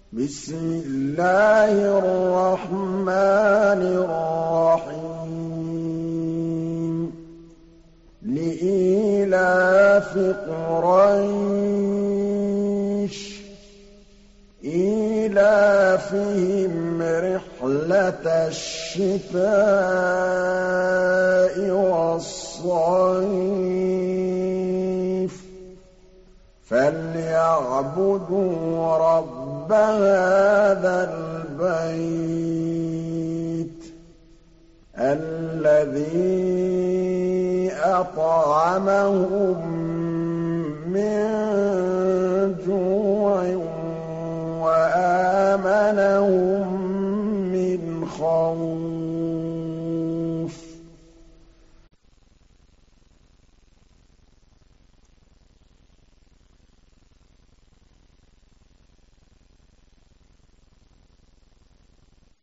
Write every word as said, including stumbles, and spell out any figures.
بِسْمِ اللَّهِ الرَّحْمَٰنِ الرَّحِيمِ لِإِيلَافِ قُرَيْشٍ إِيلَافِهِمْ رِحْلَةَ الشِّتَاءِ وَالصَّيْفِ فَلْيَعْبُدُوا رَبَّ هَٰذَا الْبَيْتِ الَّذِي أَطْعَمَهُم مِّن جُوعٍ وَآمَنَهُم مِّنْ خَوْفٍ